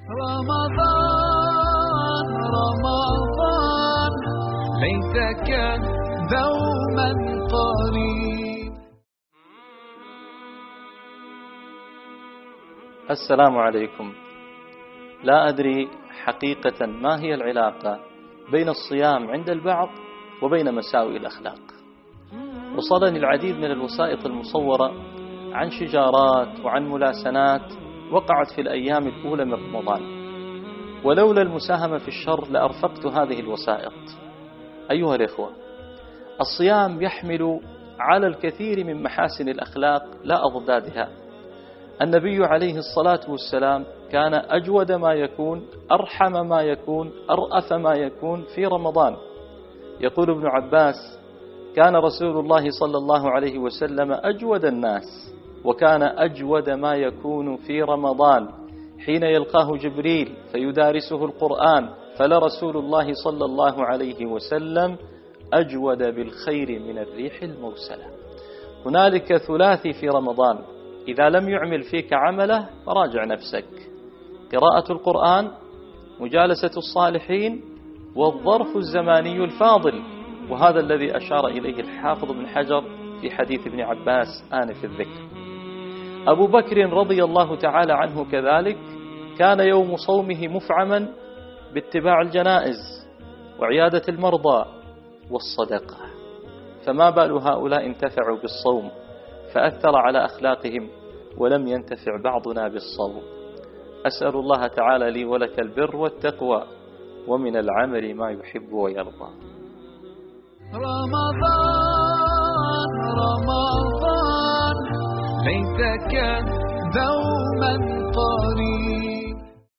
رمضان رمضان ليتك دوما قريب. السلام عليكم. لا أدري حقيقة ما هي العلاقة بين الصيام عند البعض وبين مساوئ الأخلاق. وصلني العديد من الوثائق المصورة عن شجارات وعن ملاسنات وقعت في الأيام الأولى من رمضان، ولولا المساهمة في الشر لأرفقت هذه الوثائق. أيها الإخوة، الصيام يحمل على الكثير من محاسن الأخلاق لا أضدادها. النبي عليه الصلاة والسلام كان أجود ما يكون، أرحم ما يكون، أرأف ما يكون في رمضان. يقول ابن عباس: كان رسول الله صلى الله عليه وسلم أجود الناس، وكان أجود ما يكون في رمضان حين يلقاه جبريل فيدارسه القرآن، فلرسول الله صلى الله عليه وسلم أجود بالخير من الريح المرسلة. هنالك ثلاثي في رمضان إذا لم يعمل فيك عمله فراجع نفسك: قراءة القرآن، مجالسة الصالحين، والظرف الزماني الفاضل، وهذا الذي أشار إليه الحافظ بن حجر في حديث ابن عباس آنف الذكر. أبو بكر رضي الله تعالى عنه كذلك كان يوم صومه مفعما باتباع الجنائز وعيادة المرضى والصدقة، فما بال هؤلاء انتفعوا بالصوم فأثر على أخلاقهم ولم ينتفع بعضنا بالصوم. أسأل الله تعالى لي ولك البر والتقوى ومن العمل ما يحب ويرضى. رمضان رمضان ليتك دوما قريب.